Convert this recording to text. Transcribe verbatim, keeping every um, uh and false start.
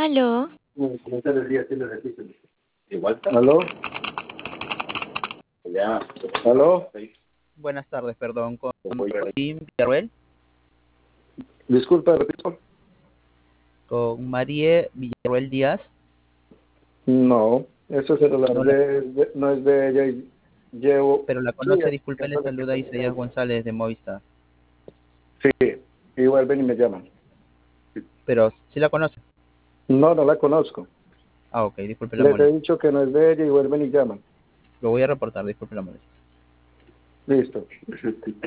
Aló, Igual. ¿Aló? Ya. ¿Aló? Buenas tardes, perdón, con Tim Villarroel, Disculpa, repito. con Marie Villarroel Díaz. No, eso es celular No, la- de, de- no es de ella. y Llevo. pero la Sí, conoce, es- disculpe, le saluda Isaías González de Movistar. sí, y vuelven y me llaman. Pero sí la conoce. No, no la conozco. Ah, ok, disculpe la Les he molestia. dicho que no es de ella y vuelven y llaman. Lo voy a reportar, disculpe la molestia. Listo.